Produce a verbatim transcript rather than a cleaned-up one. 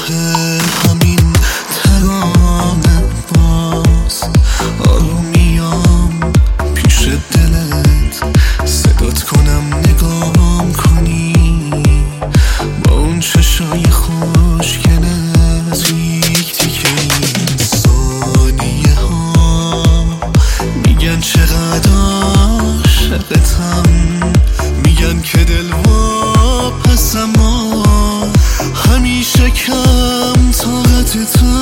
همین ترانه باز آروم میام پیش دلت صدات کنم نگام کنی با اون چشای خوشگلت یک تیکه این ثانیه ها میگن چقدر عاشقتم میگن که دل واپسم همیشه کم طاقتتم